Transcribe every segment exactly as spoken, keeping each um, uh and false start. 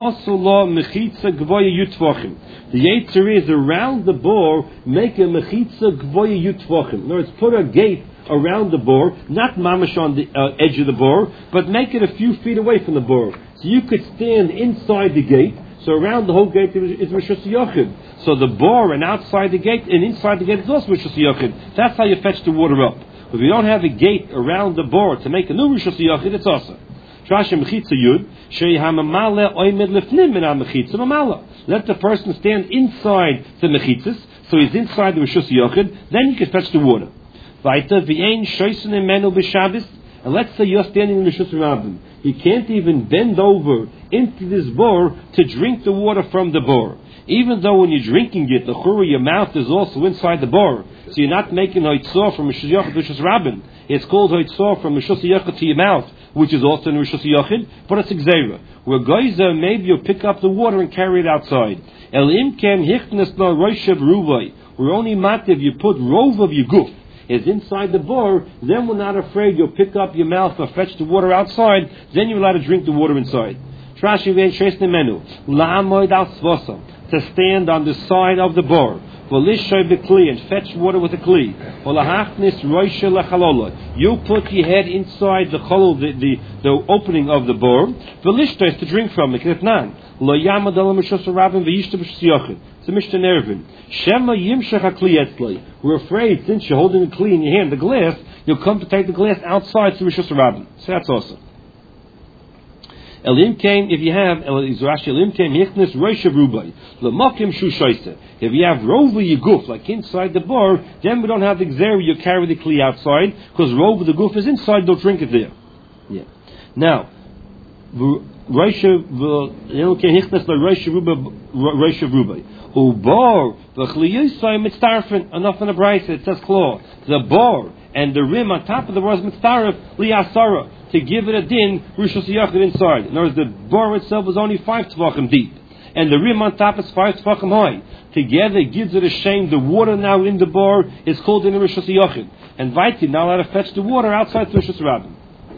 Asula mechitza gvoya yutvachim. The yetzer is around the bore, make a mechitza gvoya yutvachim. In other words, put a gate around the bore, not mamash on the uh, edge of the bore, but make it a few feet away from the bore. So you could stand inside the gate, so around the whole gate is Rishus Yochid. So the bore and outside the gate and inside the gate is also Rishus Yochid. That's how you fetch the water up. If you don't have a gate around the bore to make a new Rishus Yochid, it's also. Let the person stand inside the mechitzas, so he's inside the Rishus Yochid, then you can fetch the water. And let's say you're standing in the Rishus Rabbim. You can't even bend over into this bore to drink the water from the bore. Even though when you're drinking it, the chura, your mouth is also inside the bore. So you're not making hoitzor from Rishus Yochid to Rishus Rabbim. It's called hoitzor from Rishus Yochid to your mouth, which is also in Rishus Yochid, but it's exera. Where geyser, maybe you'll pick up the water and carry it outside. El imkem hichnes na roishav ruvay. Where only mativ you put rov of your guf is inside the bore, then we're not afraid you'll pick up your mouth or fetch the water outside, then you're allowed to drink the water inside. To stand on the side of the bore, and fetch water with a kli. You put your head inside the cholol, the, the, the opening of the bore, to drink from it. It's a Mishnah Nervin. Shema yimshach hakli etzlei. We're afraid, since you're holding a kli in your hand, the glass, you'll come to take the glass outside to Rishus Rabbim. So that's awesome. Elim came, if you have, Elim came, Hichnes Roishav Rubai, Lamakim Shushaisa. If you have Rova Yeguf, like inside the bar, then we don't have the Xer, you carry the kli outside, because Rova the Guf is inside, don't drink it there. Yeah. Now, Roishav, Elim came, Hichnes Roishav Rubai. Ubar, the Chliyusai Mitztarfin, enough in the Brisa, it says claw. The bar and the rim on top of the bar is Mitztarf, Liyasara, to give it a din, Rishus Yochid inside. In other words, the bar itself was only five tvachim deep, and the rim on top is five tvachim high. Together it gives it a shame. The water now in the bar is called in the Rishus Yochid. And Vaiti, now allowed to fetch the water outside the Rishus Rabbim.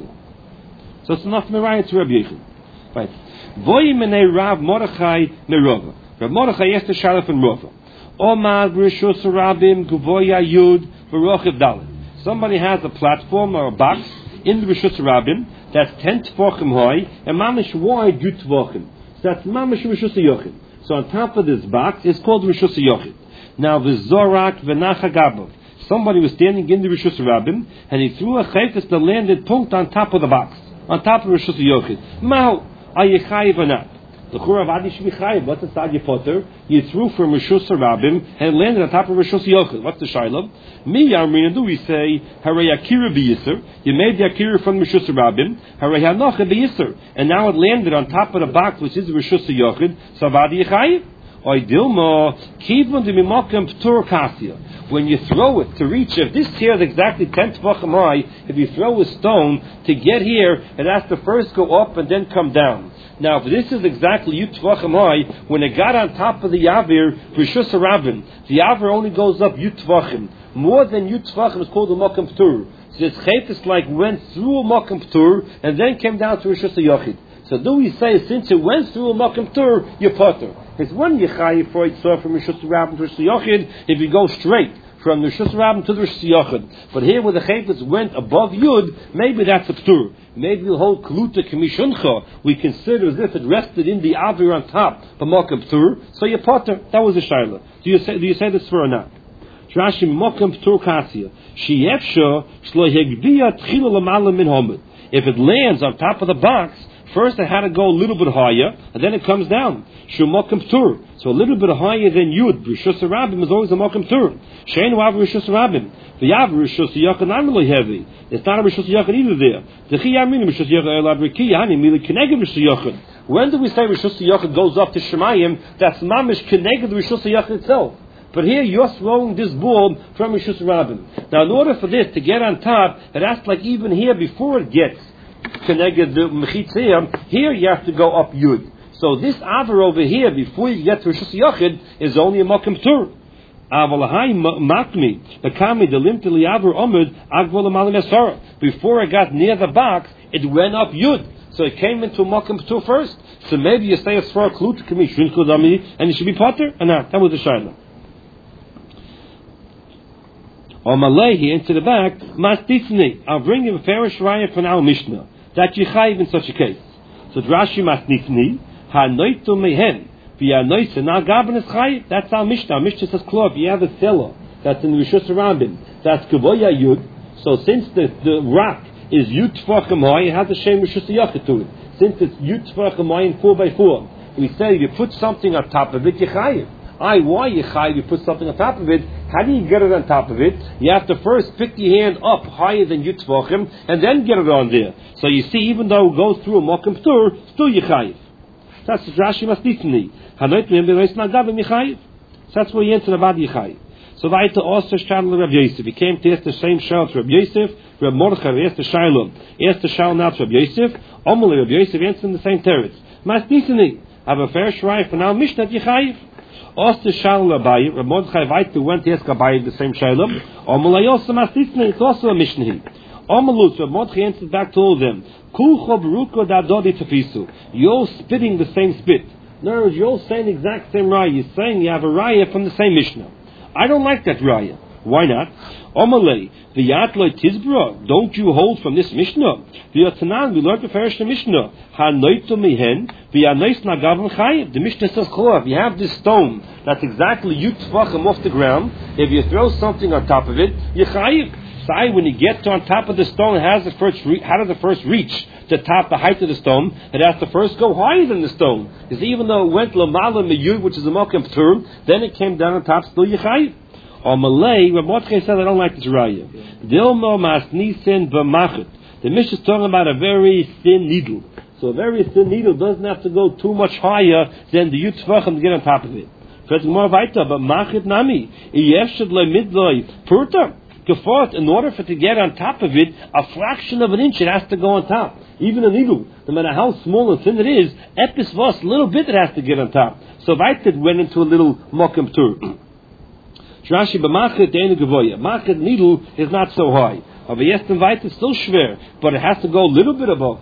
So it's enough Merayah to Rabbi Yechon. Right. Voy menei Rav Mordechai Merova. Rav Mordechai asked the Shalaf and Rova. Omad Rishus Rabbim Guvoya Yud V'rochiv Dalet. Somebody has a platform or a box in the Rishus Rabbim that's ten tvachim high and mamish wide yud tvachim. So that's mamish Rishus Yochid. So on top of this box it's called Rishus Yochid. Now the Zorak v'nacha gabav. Somebody was standing in the Rishus Rabbim and he threw a chayfetz that landed punkt on top of the box, on top of Rishus Yochid. Mao ayechayiv or not? The Chura of Adi should be chayiv. What's inside your potter? You threw from Rishus Rabbim and it landed on top of Rishus Yochid. What's the shayla? Mi Yamrina, do we say Harei Akira b'Yisr? You made the Akira from Rishus Rabbim. Harei Hanocha b'Yisr, and now it landed on top of the box which is Rishus Yochid. So Adi chayiv. Oy dilma kivon de mimakem ptur kasia. When you throw it to reach, if this here is exactly ten tvachim high, if you throw a stone to get here, it has to first go up and then come down. Now, if this is exactly yud tvachim high, when it got on top of the yavir, Rishus Rabbim, the yavir only goes up yud tvachim. More than yud tvachim is called a makom ptur. So this chayfetz like went through a makom ptur and then came down to Rishus Yochid. So do we say, since it went through a makom ptur, you're potter? It's one yechayiv for it saw from Rishus Rabbim to Rishus Yochid if you go straight from the Rishus Rabbim to the Rishus Yochid. But here where the chayfetz went above yud, maybe that's a ptur. Maybe we'll hold kluta k'mishuncha. We consider as if it rested in the avir on top, the makom ptur. So you're potter. That was a shayla. Do you say? Do you say this for or not? Rashi makom ptur kasia. Sheyefsha shlo hegvia tchila lamala min homid. If it lands on top of the box, first it had to go a little bit higher, and then it comes down. Shumakim ptur. So a little bit higher than yud. Rishus Rabbim is always a makom ptur. Sheinu av Rishus Rabbim. The yav Rishus Yochid not really heavy. It's not a Rishus Yochid either there. The chiyamin Rishus Yochid elav rikiyani mili keneged Rishus Yochid. When do we say Rishus Yochid goes up to Shemayim? That's mamish keneged Rishus Yochid itself. But here you're throwing this ball from Rishus Rabbim. Now in order for this to get on top, it has to, like even here before it gets connected the mechitzim, here you have to go up yud. So this aver over here before you get to Rishus Yochid is only a makom ptur. Before it got near the box, it went up yud. So it came into Mokum P'tur first. So maybe you say a Svar Klut Kami Shrinko Dami, and it should be Potter, and not. That was the Shaila. Or Malay, into the back, Mastifni, I'll bring you a fair Shraya from our Mishnah, that you chayiv in such a case. So Rashi Mastifni, Ha Noitu Mehen, Via Noise, now Gaban is chayiv, that's our Mishnah. Our Mishnah says, Klov, you have a cellar that's in the Rishus Rabim, that's Kavoya Yud, so since the, the rock is Yud Tfachim Hoy, it has a Shem Rishus Yachid to it. Since it's Yud Tfachim Hoy in four by four, we say if you put something on top of it, you chayiv. I, why you chayiv, you put something on top of it, how do you get it on top of it? You have to first pick your hand up higher than Yud Tfachim, and then get it on there. So you see, even though it goes through a Mokum P'tur, still you chayiv. That's Rashi Masnitni. Hanoit Mem Bereis Nagav Michayiv. That's where you enter about Yichayiv. So weiter also Shadl Reb Yosef. He came to ask the same Shal to Reb Yosef. Reb Mordechai asked the Shailom. He asked the Shal now to Reb Yosef. Omele Reb Yosef answered in the same teretz. Masnitni. Have a fair shrine for now Mishnah Yichayiv. Also Shal Abayi. Reb Mordechai weiter went to ask Abayi the same Shailom. Omele also Masnitni. It's also a Mishnah. Omelus, Reb Mordechai answered back to all of them. Kulcho Beruko Dadodi Tafisu. You're all spitting the same spit. In other words, you're all saying the exact same raya. You're saying you have a raya from the same Mishnah. I don't like that raya. Why not? Omalei, the Yatloi Tizbra, don't you hold from this Mishnah? The Yotanan, we learned the first Mishnah. Ha Noitu Mihen, the Anois Nagavan Chayiv. The Mishnah says, if you have this stone that's exactly Yud Tfachim off the ground, if you throw something on top of it, you Chayiv. Sai, when you get to on top of the stone, how does the first re- how does the first reach the top, the height of the stone? It has to first go higher than the stone. Because even though it went lamala meyud, which is a mokem p'tur, then it came down on top, still yichayiv. Or Malay, Reb Mordechai said, I don't like this raya. Dilmo masnisen b'machet. The Mishnah is talking about a very thin needle. So a very thin needle doesn't have to go too much higher than the yud tvachim to get on top of it. But machet nami, iyeshad le midloi purta. In order for it to get on top of it, a fraction of an inch it has to go on top. Even a needle, no matter how small and thin it is, epis vas, a little bit it has to get on top. So Vaited went into a little mokem tur. Rashi b'machet deinu gevoya. Machet needle is not so high. But yesten Vaited still schwer, but it has to go a little bit above.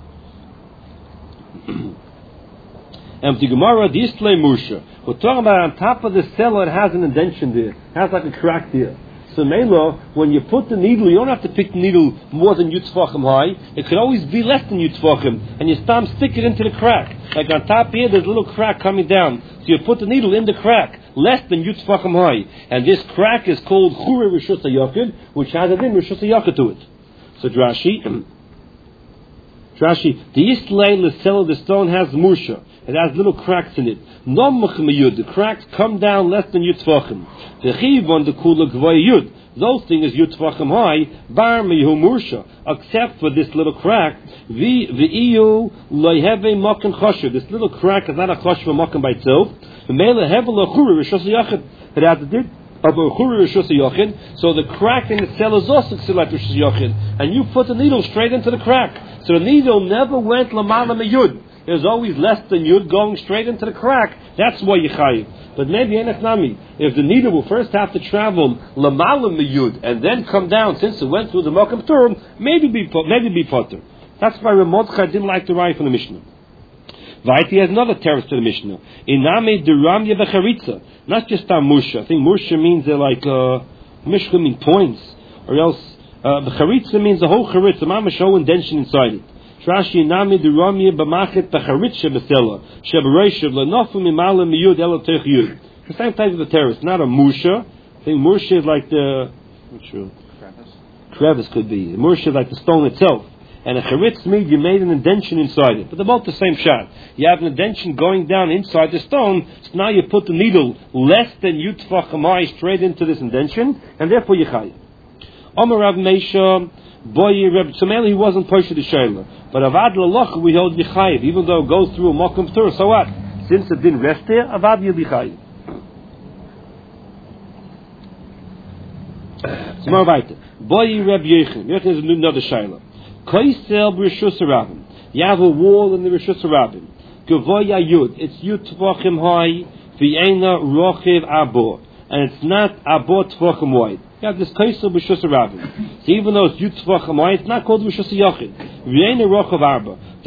And the Gemara, the Istlay Mursha, we're talking about on top of the cellar, it has an indention there. It has like a crack there. So Mela, when you put the needle, you don't have to pick the needle more than Yutzvachim high. It could always be less than Yutzvachim. And you stamp, stick it into the crack. Like on top here, there's a little crack coming down. So you put the needle in the crack, less than Yutzvachim high. And this crack is called Chure Rishus HaYakid, which has it in Rishus HaYakid to it. So Drashi, Drashi, the Yisrael L'Sel of the stone has Mursha. It has little cracks in it. The cracks come down less than Yutzvachim. The Chiv on the Kula Gvoy Yud. Those things Yutzvachim high, Bar Mehu Mursha. Except for this little crack, the Iyu Loiheve Mokken Choshev. This little crack is not a Choshev Mokken by itself. The Mele Hevel Achuri Rishos Yachid. It has a did of Achuri Rishos Yachid. So the crack in the cell is also Ksilat Rishos Yachid. And you put the needle straight into the crack. So the needle never went Lamala Meyud. There's always less than Yud going straight into the crack. That's why you chayiv. But maybe Enech Nami, if the needle will first have to travel Lamalam Yud and then come down, since it went through the Mokem Turim, maybe be maybe be potter. That's why Reb Mordechai didn't like the raya from the Mishnah. Vaiti has another terrace to the Mishnah. Iname Duramya Becharitza. Not just on Mursha. I think Mursha means they're like uh Mishka mean points. Or else uh Becharitza means the whole charitza, mama show indention inside it. Rashi nami duramya b'machet b'charitza b'sela shebereishav lenofu mimala miyud elo tech yud. The same type of a terrace, not a mursha. I think mursha is like the not sure crevice. Crevice could be. Mursha is like the stone itself, and a charitz means you made an indention inside it. But they're both the same shot. You have an indention going down inside the stone, so now you put the needle less than yutfach amai straight into this indention, and therefore you chay. Omer Rav Meisha. Boy, Reb Tzemel, he wasn't Posher the Shaila. But Avad L'Loch, we hold Yichayiv. Even though it goes through a Mokum Tur, so what? Since it didn't rest there, Avad Yichayiv. So more weiter. Boy, Reb Yechon. Yechon is another Shaila. Koisel B'Rishus HaRabim. You have a wall in the Rishus HaRabim. Gevoya Yud. It's Yud Tvachim High. V'Eina Rochiv Abor. And it's not Abor Tvachim wide. You have this Kaisel B'Shus HaRabim. So even though it's Yud Tvachim, it's not called B'Shus HaYachid. V'yein Rochav Arba. The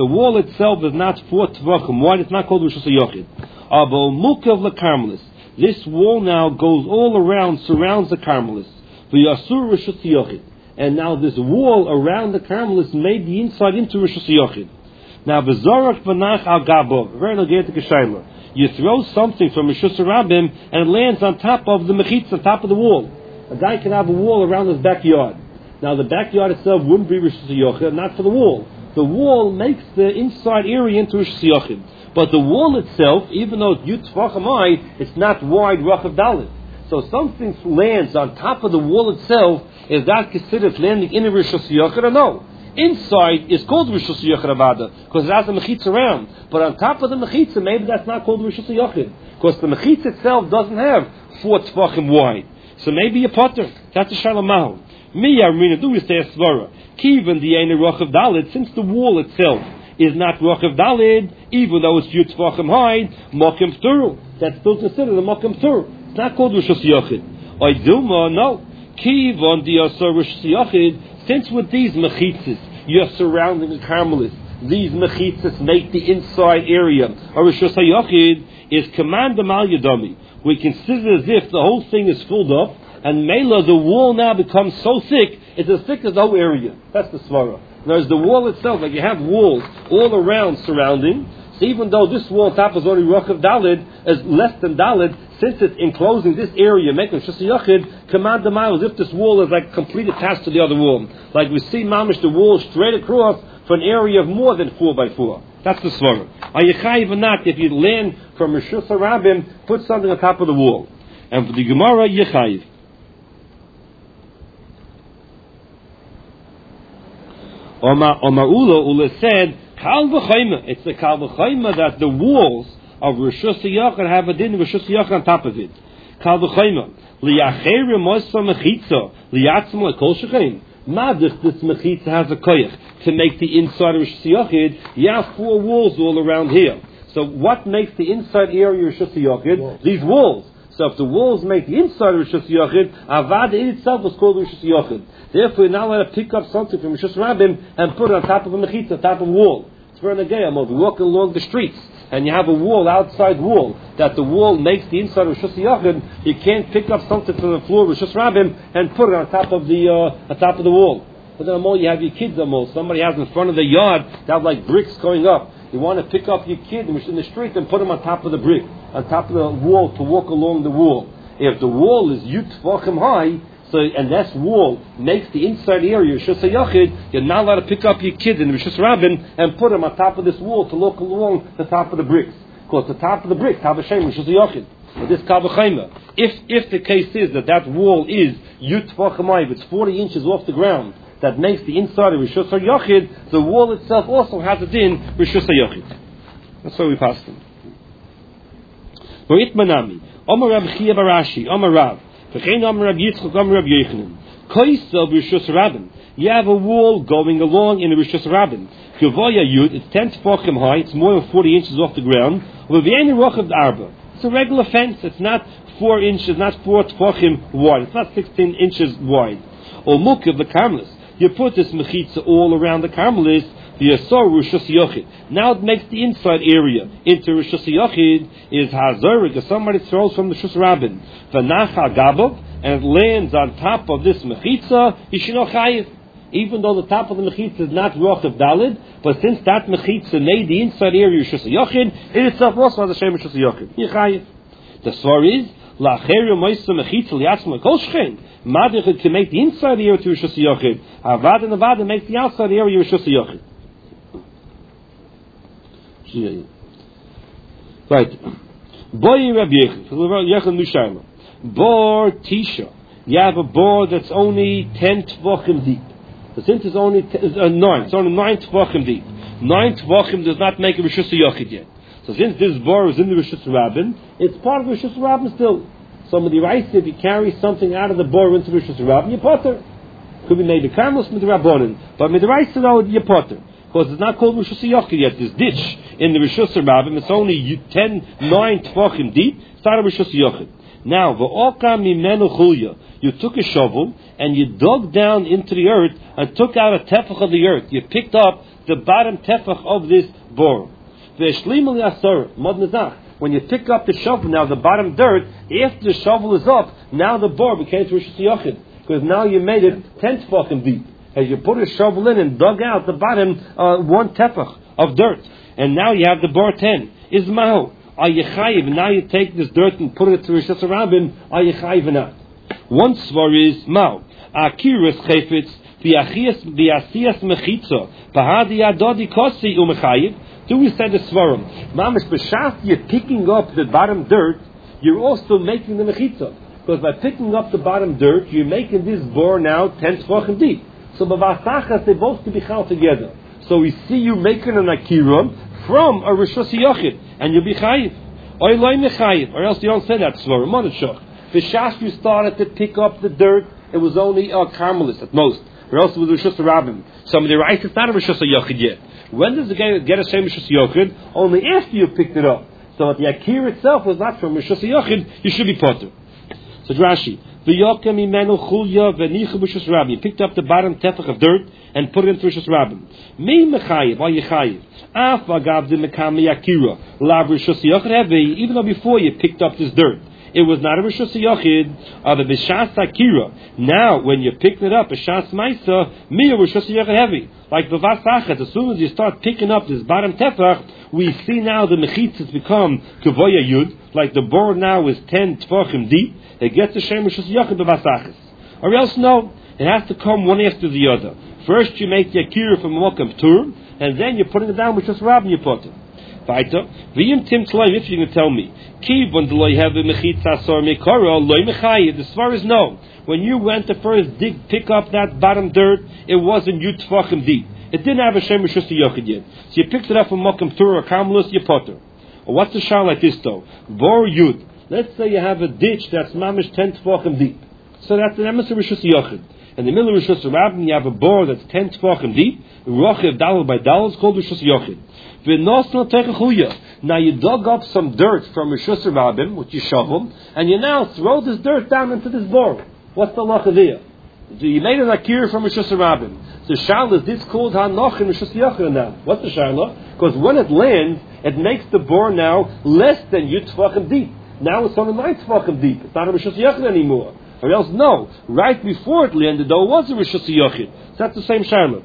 the wall itself is not four tvachim wide, it's not called Rishus HaYochid. Abo mukav lekarmelis. This wall now goes all around, surrounds the Carmelis. V'yasur Rishus HaYochid. And now this wall around the Carmelis made the inside into Rishus HaYochid. Now, v'zorak v'nach al gabo. Very negative k'shayla. You throw something from Rishus HaRabim and it lands on top of the mechitza, on top of the wall. A guy can have a wall around his backyard. Now, the backyard itself wouldn't be Rishus HaYochid, not for the wall. The wall makes the inside area into Rishus HaYochid. But the wall itself, even though it's yud tvachim high, it's not wide, rachav dalit. So something lands on top of the wall itself, is that considered landing in a Rishus HaYochid or no? Inside is called Rishus HaYochid Avada, because it has a mechitza around. But on top of the mechitza, maybe that's not called Rishus HaYochid, because the mechitza itself doesn't have four tvachim wide. So maybe a potter. That's a shalom mahu. Mi yarmina do is say a svara. Kiven the ene rachav dalit, since the wall itself is not rachav dalid, even though it's yud tvachim high, mokim turu. That's still considered a mokim turu. It's not called Rishus HaYochid. Oiduma, no. Kivon the asar Rishus HaYochid. Since with these mechitzas you're surrounding the Carmelis, these mechitzas make the inside area of Rishus HaYochid is command mal yadami. We consider as if the whole thing is filled up, and Mela, the wall now becomes so thick, it's as thick as the whole area. That's the svara. Whereas the wall itself, like you have walls all around surrounding, so even though this wall top is already rachav dalid, is less than dalid, since it's enclosing this area, making Rishus HaYochid, command the mile as if this wall is like completely attached to the other wall. Like we see mamish the wall straight across for an area of more than four by four. That's the svara. Are you chayiv or not if you land from Rishus HaRabim, put something on top of the wall? And for the Gemara, you chayiv. Omar Ula Ula said, Kal v'chayma. It's the Kal v'chayma that the walls of Rishus HaYochid have a din of Rishus HaYochid on top of it. Kal v'chayma. Li'achere moisa mechitza. Li'atzma kol shechein. Madich, this mechitza has a koyach to make the inside of Rishus HaYochid. You have four walls all around here. So what makes the inside area of Rishus HaYochid? Walls. These walls. So if the walls make the inside of Rishus HaYochid, Avad in itself was called Rishus HaYochid. Therefore, you're not allowed to pick up something from Rishus HaRabim and put it on top of a mechitza, on top of a wall. It's very negayah mode. We're walking along the streets, and you have a wall, outside wall, that the wall makes the inside of Rishus HaYochid. You can't pick up something from the floor of Rishus HaRabim and put it on top of the uh, on top of the wall. But then you have your kids almost. Somebody has in front of the yard, they have like bricks going up. You want to pick up your kid in the street and put him on top of the brick, on top of the wall to walk along the wall. If the wall is yud tvachim high, so and that wall makes the inside area Rishus HaYochid, you're not allowed to pick up your kid in Rishus HaRabim and put him on top of this wall to walk along the top of the bricks. Because the top of the bricks have a shem Rishus HaYochid. But this kal v'chayma. If if the case is that that wall is yud tvachim high, if it's forty inches off the ground, that makes the inside of Rishus HaYochid, the wall itself also has a din Rishus HaYochid. That's why we passed them. Itmanami, Omar Rab Chiya Barashi, Omar Rav, V'chein Omar Rab Yitzchak, Omar Rab Yechanan, Koisel Rishus HaRabim. You have a wall going along in the Rishus HaRabim. Gavoya Yud, it's ten tefachim high, it's more than forty inches off the ground. V'v'yein Rochav Arba. It's a regular fence. It's not four inches, not four tefachim wide. It's not sixteen inches wide. Or Mukav the Carmelis. You put this mechitza all around the Carmelis, the Yasar Rishus HaYochid. Now it makes the inside area into Rishus HaYochid is Hazarik, if somebody throws from the Rishus HaRabim, V'nach HaGabov, and it lands on top of this mechitza, Yishino Chayiv. Even though the top of the mechitza is not Rochav Dalid, but since that mechitza made the inside area Rishus HaYochid, it itself also has a Shem Rishus HaYochid. Yichayiv. The story is, La'acheru Moisa Mechitza Li'atzma Kol Shechein. Madich can make the inside area to Rishus HaYochid. Avad and Avad makes the outside area Rishus HaYochid. Right. Boy Rabbi Yechon Nusharma. Bor Tisha. You have a bor that's only ten tvachim deep. The since it's only t- uh, nine, it's only nine tvachim deep. Nine tvachim does not make a Rishus HaYochid yet. So since this bor is in the Rishus HaRabim, it's part of the Rishus HaRabim still. Somebody writes if you carry something out of the bor into the Rishus HaRabim, you potter. Could be made a karmelis with the Rabbanim, but with the rights to know you potter. Because it's not called Rishus HaYochid yet. This ditch in the Rishus HaRabim, it's only ten, nine tvachim deep. It's not a Rishus HaYochid. Now, v'oka mimenu chulya. You took a shovel and you dug down into the earth and took out a tefach of the earth. You picked up the bottom tefach of this bor. When you pick up the shovel, now the bottom dirt, after the shovel is up, now the bor became to Rishus Yochid, because now you made it ten tefachim deep. As you put a shovel in and dug out the bottom uh, one tefach of dirt, and now you have the bor ten. Is mahu. Are you chayiv? Now you take this dirt and put it to Rishus Rabbim. Are you chayiv or not? One svar is mahu. Akiras chayfetz v'achias v'asiyas mechitza pahadi adodi kosi umechayiv. Do we say the svarim? Mamish b'shaf, you're picking up the bottom dirt. You're also making the mechitza, because by picking up the bottom dirt, you're making this bor now ten tefachim deep. So b'vasachas they both can be chal together. So we see you making an akira from a Rishus Yochid, and you'll be chayiv. Or loy mechayiv, or else you don't say that svarim. Monashach. B'shaf you started to pick up the dirt. It was only a uh, Carmelis at most, or else it was Rishus Rabbim. Some of the rights it's not a Rishus Yochid yet. When does the guy get a shem Rishus Yochid? Only after you picked it up. So if the akir itself was not from Rishus Yochid, you should be potter. So Rashi, v'yokem imenu chulya v'nichu Rishus Rabbim. You picked up the bottom tefach of dirt and put it into Rishus Rabbim. Mi mechayiv, are you chayiv? Af agav de mekami akira lav Rishus Yochid hevi. Even though before you picked up this dirt, it was not a Rishus Yochid, or the B'shas Akira. Now, when you picked it up, B'shas Maisa, mi a Rishus Yochid heavy. Like the Vasachet, as soon as you start picking up this bottom tefach, we see now the mechitzas become Kevoya Yud, like the board now is ten tefachim deep, it gets the Shem Rishus Yochid B'Vasachet. Or else, no, it has to come one after the other. First you make the Akira from Mokam Tur, and then you're putting it down with Rishus Rabbim, you put it. Weiter, v'yim tim tloim, if you can tell me, kiv when the loy have a mechitza sor mekara loy mechayiv. The svar is no. When you went to first dig, pick up that bottom dirt, it wasn't yud tefachim deep. It didn't have a shem Rishus Yochid yet. So you picked it up from Mokum Tur or Karmelis, you potter. Or what's the shah like this though? Bor yud. Let's say you have a ditch that's mamish ten tefachim deep. So that's the emes of Rishus Yochid. In the middle of Rishus Rabbim, you have a bor that's ten tefachim deep. Rochev dalal by dalal is called Rishus Yochid. Now you dug up some dirt from Rishus Rabbim, which you shoveled, and you now throw this dirt down into this bor. What's the lacha there? So you made an akir from Rishus Rabbim. So shal is this called hanoch in Rishus Yochid now? What's the shayla? Because when it lands, it makes the bor now less than yud tefachim deep. Now it's only nine tefachim deep. It's not a Rishus Yochid anymore. Or else no, right before it landed, though it was a Rishus Yochid. So that's the same shayla.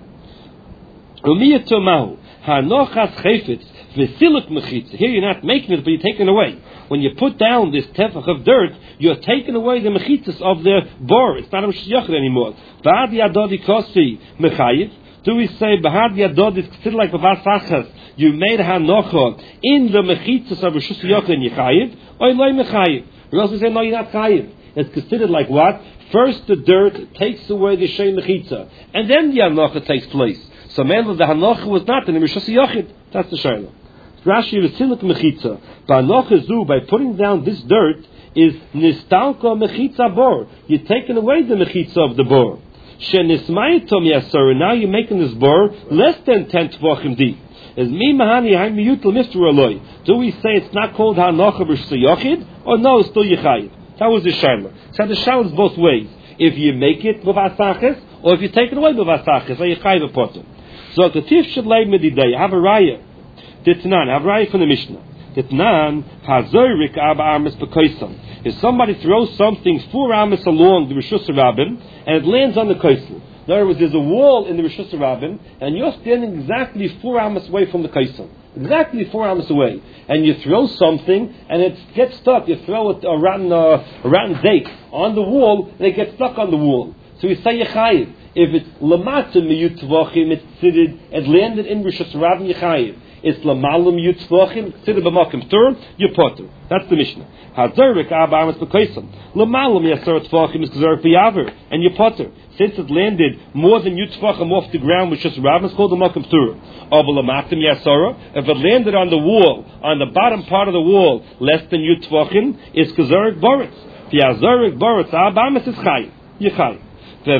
Umiyat tomahu. Hanochas chayfetz v'siluk mechitza. Here you're not making it, but you're taking away. When you put down this tefach of dirt, you're taking away the mechitzas of the bor. It's not a Rishus Yochid anymore. B'had yadodi kosi mechayiv. Do we say b'had yadodi is considered like b'vasachas? You made hanocha in the mechitzas of Rishus Yochid and yechayiv, or loy mechayiv. We also say no, you're not chayiv. It's considered like what? First the dirt takes away the shem mechitza, and then the hanocha takes place. So man, the hanocha was not in the Rishus Yochid. That's the shayla. Rashi v'siluk mechitza. B'hanocha zu, by putting down this dirt, is nistalko mechitza bor. You're taking away the mechitza of the bor. Shenismayitom yasor. Now you're making this bor less than ten tefachim deep. Is mi mahani hay miyutel mister aloy. Do we say it's not called hanocha Rishus Yochid, or no, it's still yechayiv? That was the shayla. So the shayla is both ways. If you make it b'vasachis, or if you take it away b'vasachis, or yechayiv potem. So the tif should lay midday. Have a raya. Ditnan. Have a raya from the Mishnah. Ditnan hazorik ab armis bekoisam. If somebody throws something four armis along the Rishus Rabbim and it lands on the koisel. In other words, there's a wall in the Rishus Rabbim and you're standing exactly four armis away from the koisel. Exactly four armis away, and you throw something and it gets stuck. You throw a, a rotten, uh, a rotten date on the wall and it gets stuck on the wall. So we say yechayiv. If it's lamatzim miyut tvachim, it's considered, it landed in Rishus Rabbim yechayiv. It's lamalim miyut tvachim, considered b'makim tur, you potter. That's the Mishnah. Hazorik abamas b'koisam. Lamalim yasar tvachim is kazorik b'yaver, and you potter. Since it landed more than yut tvachim off the ground, which is Rabbim, it's called the makim tur. Of lamatim yasara, if it landed on the wall, on the bottom part of the wall, less than yut tvachim, it's kazorik boritz. V'yazorik boritz abamas is chayiv. Yechayiv. The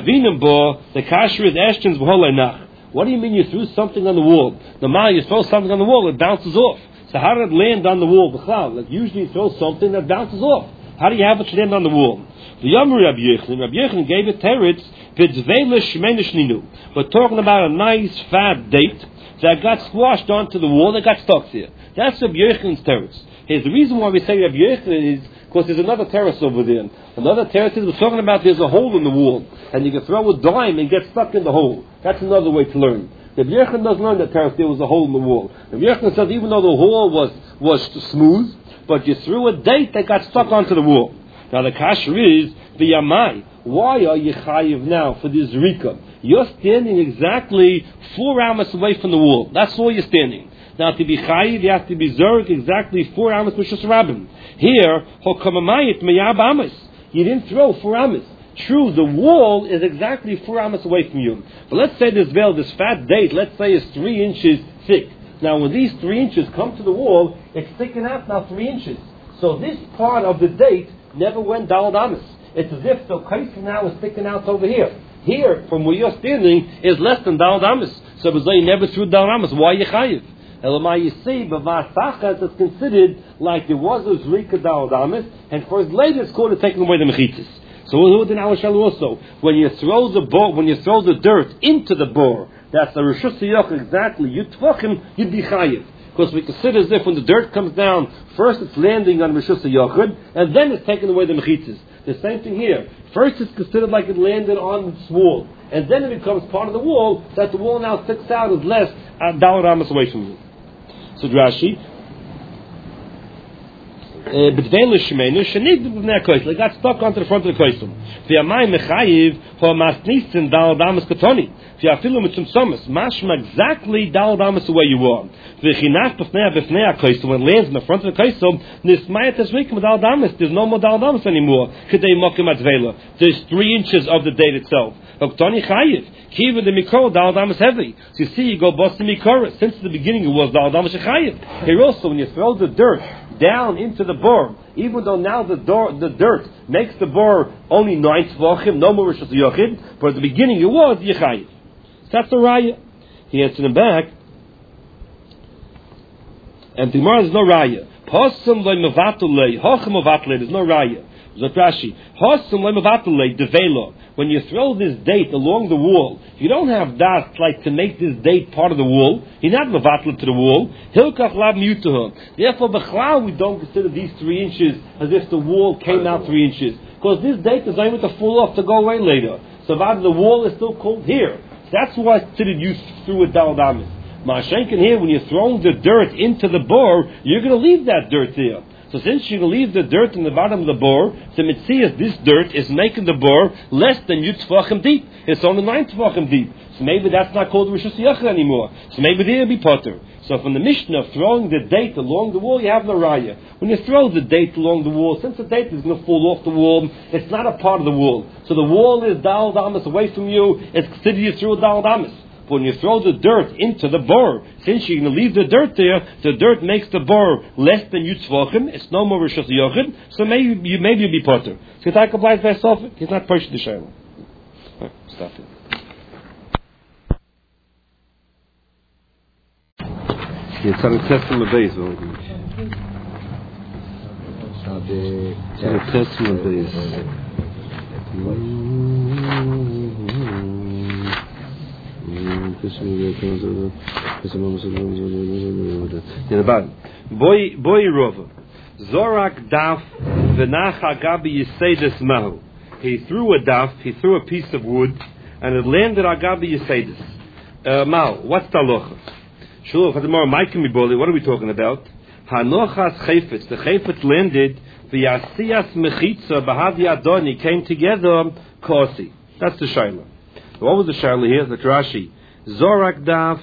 kasher is Ashton's v'holeinach. What do you mean you threw something on the wall? The mile you throw something on the wall, it bounces off. So how did it land on the wall? The cloud. Like usually you throw something that bounces off. How do you have it land on the wall? The Yomer Rabbi Yechon, Rabbi Yechon gave it teretz v'dzveilah shmeinishninu. We're talking about a nice fat date. that got squashed onto the wall that got stuck there. That's Rabbi Yochanan's terrace. Here's the reason why we say Rabbi Yochanan is because there's another terrace over there. Another terrace is we're talking about there's a hole in the wall, and you can throw a dime and get stuck in the hole. That's another way to learn. Rabbi Yochanan doesn't learn that terrace there was a hole in the wall. Rabbi Yochanan says even though the wall was was smooth, but you threw a date that got stuck onto the wall. Now the kasher is the yamai. Why are you chayiv now for this rika? You're standing exactly four amas away from the wall. That's all you're standing. Now to be chayiv, you have to be zerg exactly four amas b'shus rabbin. Here, hokamamayit meyab amas. You didn't throw four amas. True, the wall is exactly four amas away from you. But let's say this veil, this fat date, let's say is three inches thick. Now when these three inches come to the wall, it's sticking out now three inches. So this part of the date never went dalad amas. It's as if the kaisa now is sticking out over here. Here, from where you're standing, is less than dalad amas. So you never threw dalad amas. Why are you chayiv? Elamai you see, but Vasachas is considered like there was a Zrika dalad amas, and for his later it's called taking away the mechitzis. So who did our shal also? When you throw the bor, when you throw the dirt into the bor, that's the reshus yoch exactly. You tvachim, you'd be chayiv. Because we consider as if when the dirt comes down, first it's landing on reshus yochid, and then it's taking away the mechitzis. The same thing here. First it's considered like it landed on its wall, and then it becomes part of the wall, that the wall now sticks out as less dalad amas away from you. So Rashi, B'dveil Shemenu Shenid B'nei HaKoisel. It got stuck onto the front of the Koisel. V'yamai Mechayiv Ho Masnisin Dalad Amas Katoni. V'yafilu Mitzum Somas. Mashma exactly Dalad Amas the way you are. V'chinach B'fnei B'fnei HaKoisel. When it lands in the front of the Koisel, Nismayat Tezrikim Dalad Amas. There's no more Dalad Amas anymore. Kedei Mokim Adveila. There's three inches of the date itself. Oktoni Chayiv. Kiva the Mikor Dalad Amas heavy. So you see, you go bust the Mikor. Since the beginning it was Dalad Amas Chayiv. Here also, when you throw the dirt down into the bor, even though now the, door, the dirt makes the bor only nine tvachim, no more reshus yochid, but at the beginning it was yechayiv. So that's the raya. He answered him back, and the Gemara, there's no raya. Posum loy mevatulei, hochem mevatulei, there's no raya. Zot Rashi, posum loy mevatulei develo. When you throw this date along the wall, you don't have das like to make this date part of the wall. You're not mevatl to the wall. Hilkach lab mutah. Therefore, b'chlal we don't consider these three inches as if the wall came out three inches, because this date is able to fall off to go away later. So that the wall is still called here. That's why it's considered you threw a dalad amas. Ma'ashenkin here, when you're throwing the dirt into the bor, you're going to leave that dirt there. So since you're going to leave the dirt in the bottom of the bor, the mitzias, this dirt is making the bor less than you tefachim deep. It's only nine tefachim deep. So maybe that's not called reshus yochid anymore. So maybe there'll be potter. So from the Mishnah, throwing the date along the wall, you have no raya. When you throw the date along the wall, since the date is going to fall off the wall, it's not a part of the wall. So the wall is dalad amas away from you. It's considered you threw a dalad amas. When you throw the dirt into the bor, since you're going to leave the dirt there, the dirt makes the bor less than yutzvachim. It's no more reshus yochid. So maybe you maybe you'll be potter. So Yitzhak applies very soft. He's not pushing the shayla. Right, stop it. It's on the testament base. It's on the testament base. In the bottom, boy, boy, Rova, Zorak daf v'nach agabi yisedes mahu. He threw a daf, he threw a piece of wood, and it landed agabi yisedes. Uh, Mahu, what's the halacha? Sure, for the more Maikim Iboli, what are we talking about? Hanochas chayfetz. The chayfetz landed, v'yasiyas mechitza b'hadi adoni came together, kosi. That's the shayla. What was the shayla here? The Rashi. Zorak daf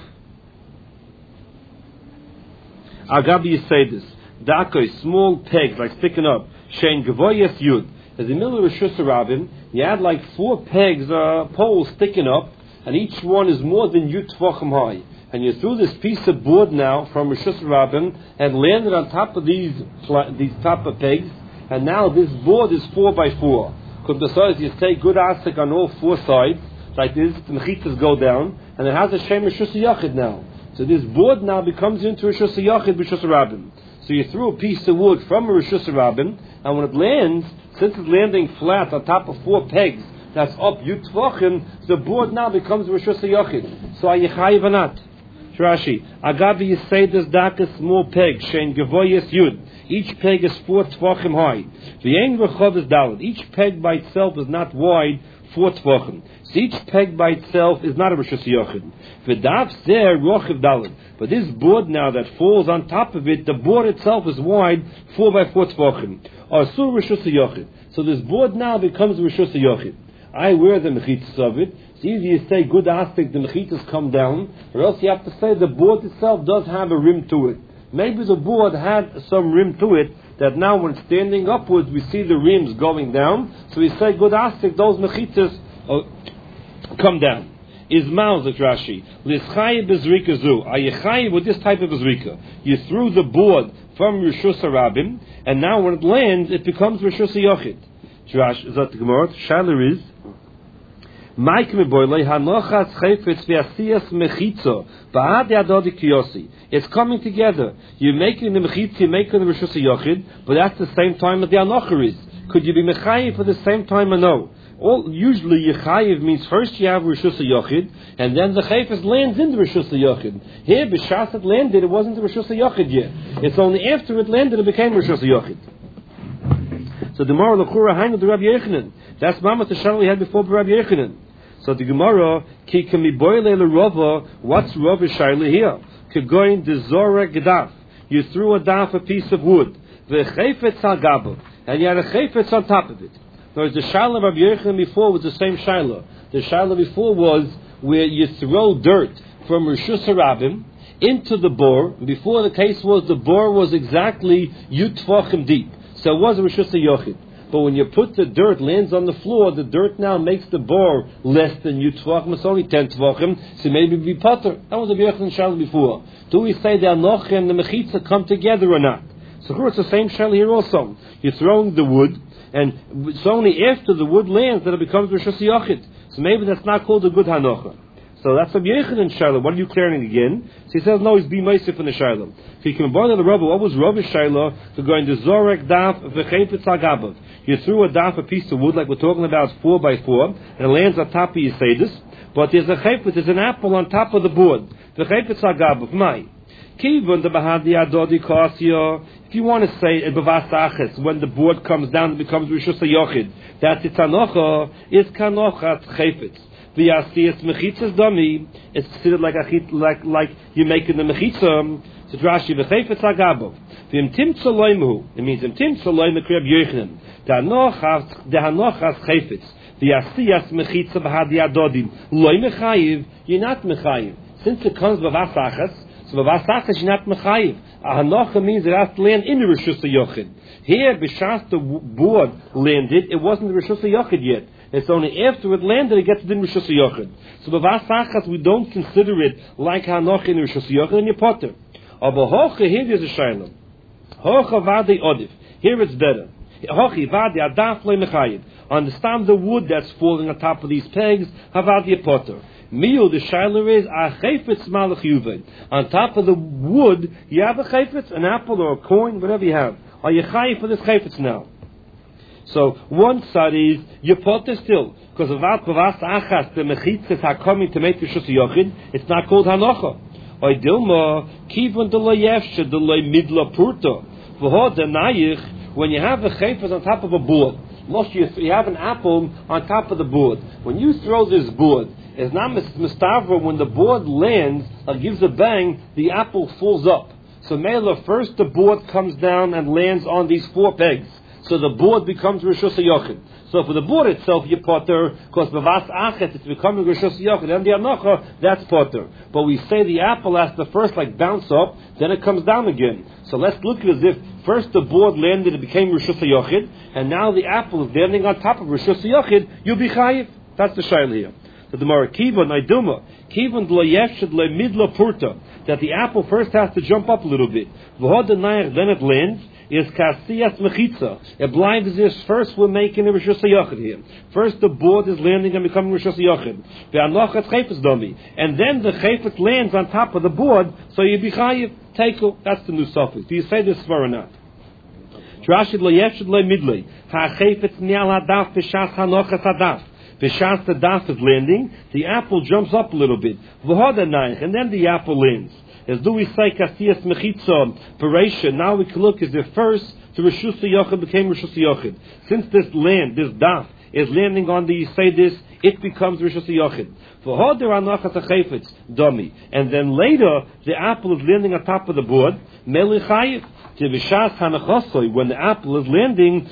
agabi yisedes. Dakoi, small pegs, like sticking up. Shein gevoyes yud. As the middle of Reshus Rabin, you had like four pegs, uh, poles sticking up, and each one is more than yud tvachim high. And you threw this piece of board now from Reshus Rabin and landed on top of these these top of pegs, and now this board is four by four. Because besides you take good asik on all four sides, like this, the mechitzas go down, and it has a shem Reshus Yachid now. So this board now becomes into Reshus Yachid Reshus Rabin. So you threw a piece of wood from a Reshus Rabin, and when it lands, since it's landing flat on top of four pegs, that's up yud tvachim, the board now becomes Reshus Yachid. So are you chayiv or not? Rashi, Agavi Yiseidas Daka small peg, Shein Gevoyes Yud. Each peg is four tvachim high. The Ein Rechov is Daled. Each peg by itself is not wide, four tvachim. So each peg by itself is not a Rishus Yochid. V'dav there Rochiv Daled. But this board now that falls on top of it, the board itself is wide, four by four tvachim. Asur Rishus Yochid. So this board now becomes Rishus Yochid. I wear the mechitzas of it. It's easy to say good aspect, the mechitzas come down, or else you have to say the board itself does have a rim to it. Maybe the board had some rim to it that now when standing upwards we see the rims going down. So we say good aspect, those mechitzas uh, come down. Is Mauzak Rashi. L'schai bezrika zu. Ayechai with this type of bezrika. You threw the board from Rishus Harabim, and now when it lands, it becomes Rishus Yochid. Rashi is that the Gemara. Shaler is Mike Meboyle Hanochas Chayfetz V'Asiyas Mechitza Ba'ad Yadodi Kiyosi. It's coming together. You're making the Mechitza, you're making the Rishus Yochid, but that's the same time that the Anocher is. Could you be Mechayiv for the same time or no? All, usually Yechayiv means first you have Rishus Yochid, and then the Chayfetz lands in the Rishus Yochid. Here, B'Shas it landed, it wasn't the Rishus Yochid yet. It's only after it landed it became Rishus Yochid. So the Gemara L'chura Hainu the Rabbi Yechanan. That's Mama the Shal we had before Rabbi Yechanan. So the Gemara, Ki Kami Boile L'Rova, what's Rova Shaila here? Kegoin de Zora Gedaf. You threw a daf, a piece of wood. V'chayfetz al Gabo. And you had a chayfetz on top of it. Whereas the Shaila of Rabbi Yechanan before was the same Shaila. The Shaila before was where you throw dirt from Rishus Harabim into the bore. Before the case was the bore was exactly Yud Tvachim deep. So it was a Rishus Yochid. But when you put the dirt, lands on the floor, the dirt now makes the bore less than Yud Tvachim. It's only ten Tvachim, so maybe it'd be potter. That was the Rabbi Yechanan Shaila before. Do we say the Anoch and the Mechitza come together or not? So here it's the same Shaila here also. You're throwing the wood, and it's only after the wood lands that it becomes Rishus Yochid. So maybe that's not called a good Hanocha. So that's Rabbi Yechanan Shaila. What are you clearing again? So he says, no, he's being Meisif in the Shaila. If you can born the Rabbi, what was Rabbi Shaila? To go into Zorek Daf V'chayfetz Agabav. You threw a daf, a piece of wood, like we're talking about, four by four, and it lands on top of your sedus. But there's a chayfetz, there's an apple on top of the board. V'chayfetz Agabav. My. Kivon the Bahadi Adodi Kasya. If you want to say Bavas Aches, when the board comes down, it becomes Rishus Yochid. That's its Anocha. Is Kanochat Chayfetz. The Asiyas Mechitzas Dami. It's considered like a like like you're making the Mechitzah. So Rashi V'chayfetz Agabav. V'im Tim Tzaloimu. It means Im Tim Tzaloimu Kreb Yechanan. The Hanochas Chayfetz. The Asiyas Mechitza Bahadi Adodim. Loi Mechayiv. You're not Mechayiv. Since it comes Bavas Achas, so Bavas Achas you're not Mechayiv. A Hanocha means it has to land in the Rishus Yochid. Here, B'Shas the board landed, it wasn't the Rishus Yochid yet. It's only after it landed it gets to the Rishus Yochid. So Bavas Achas we don't consider it like Hanocha in the Rishus Yochid and your potter. Aber Hocha, here there's a Shaila. Hocha Vadi Odif. Here it's better. Hochi Vadi Adaf Le Mechayiv. Understand the wood that's falling on top of these pegs. Havadi Potter. Miu, the Shaila is a chayfetz malach yuvad. On top of the wood, you have a chayfetz, an apple or a coin, whatever you have. Are you chayiv for this chayfetz now? So one side is you potter still, because of that bavas achas the mechitzas are coming to make the Rishus Yochid. It's not called hanocha. Oy dilma kivon de lo yefshe de lo midla purta. V'ho denayich. When you have a chayfetz on top of a board, most you, you have an apple on top of the board. When you throw this board, it's not mistavra. When the board lands or gives a bang, the apple falls up. So Mela, first the board comes down and lands on these four pegs. So the board becomes Rishus Yochid. So for the board itself, you potter, because Bavas Achet, it's becoming Rishus Yochid. And the Anocha, that's potter. But we say the apple has to first like bounce up, then it comes down again. So let's look at it as if first the board landed, it became Rishus Yochid, and now the apple is landing on top of Rishus Yochid, you'll be chayiv. That's the shaila here. So the Mara Kiva Naiduma, Kiva lo yefshad le midla purta, that the apple first has to jump up a little bit. V'hod then it lands. Is kasiyas mechitza. It blinds this. First we're making a Rishus Yochid here. First the board is landing and becoming Rishus Yochid. Ve'anochat chayfetz domi. And then the chayfetz lands on top of the board, so you be chayiv. Tekel. That's the new suffix. Do you say this for or not? Rashid lo yefshad lo midlei. Ha chayfetz nial hadaf b'shas hanochat hadaf. B'shas the daf is landing, the apple jumps up a little bit. V'hodanayich, and then the apple lands. As do we say kasiyas mechitza paration? Now we can look as if first the Rishus Yochid became Rishus Yochid. Since this land, this daf, is landing on the Yisaidis, it becomes Rishus Yochid. V'hoder anachas hachayfetz dummy, and then later the apple is landing on top of the board. Meli chayiv. When the apple is landing,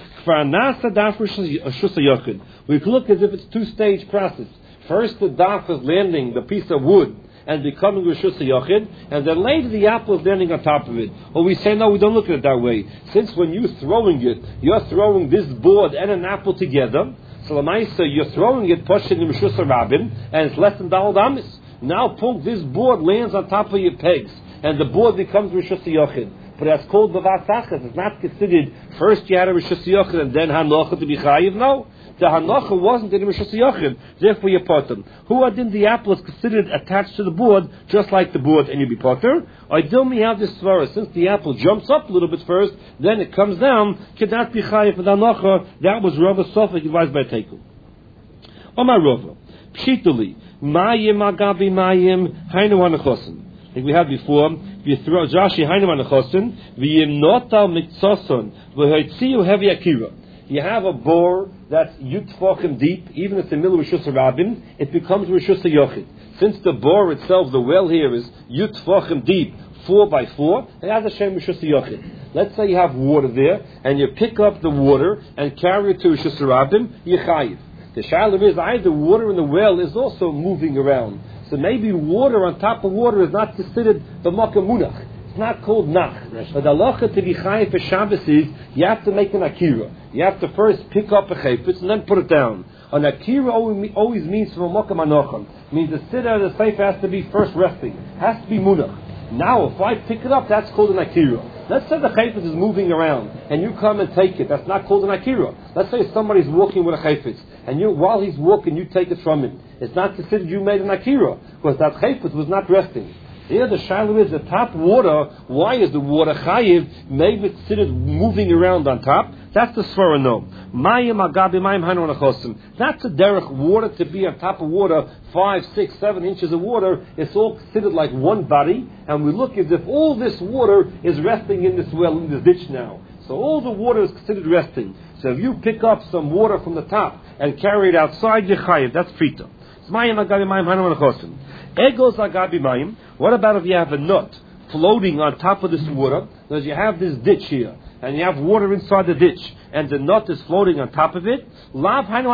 we can look as if it's two-stage process. First, the daf is landing, the piece of wood, and becoming Rishus Yochid, and then later the apple is landing on top of it. Or we say, no, we don't look at it that way. Since when you're throwing it, you're throwing this board and an apple together, so Lamaisa, you're throwing it, pushing the Rishus Rabbin, and it's less than Dalad Amis. Now, punk, this board lands on top of your pegs, and the board becomes Rishus Yochid. But that's called B'vat Tachas. It's not considered first you had a Rishus Yochid and then Hanocha to be Chayiv. No. The Hanocha wasn't in Rishus Yochid. Therefore you potter. Who adin the apple is considered attached to the board, just like the board, and you be potter. I don't we have this svara. Since the apple jumps up a little bit first, then it comes down, cannot be Chayiv for the Hanocha. That was Rava Sofik advised by Teiku. Omar Rava. Pshituli. Mayim agabi mayim hainu hanachosim. Like we had before, you throw Rashi Haineman Chosin, v'yimnotal mitzoson, v'hoitziu heavy akira. You have a bore that's yutfachim deep, even if it's a middle Rishus Rabbin, it becomes Rishus Yochid. Since the bore itself, the well here is yutfachim deep, four by four, it has a shem Rishus Yochid. Let's say you have water there, and you pick up the water and carry it to Rishus Rabbin, yichayiv. The shaila is either water in the well is also moving around. So maybe water on top of water is not considered the makkah munach. It's not called nach. But the halacha to be chayiv for Shabbos is you have to make an akira. You have to first pick up a chayfetz and then put it down. An akira always means from a makkah manochem. Means the sitter of the sefer has to be first resting. Has to be munach. Now if I pick it up, that's called an akira. Let's say the chayfetz is moving around and you come and take it. That's not called an akira. Let's say somebody's walking with a chayfetz and you, while he's walking, you take it from him. It's not considered you made an akira because that chayfetz was not resting. Here the shiloh is the top water. Why is the water chayiv? Maybe it's considered moving around on top. That's the svara no. Mayim agabi mayim hanu hanachosim. That's a derech water to be on top of water, five, six, seven inches of water. It's all considered like one body, and we look as if all this water is resting in this well, in this ditch now. So all the water is considered resting. So if you pick up some water from the top and carry it outside, you're chayiv. That's frita. Mayim agabi mayim hanu hanachosim. Egos agabi mayim. What about if you have a nut floating on top of this water? Because you have this ditch here, and you have water inside the ditch, and the nut is floating on top of it. Lav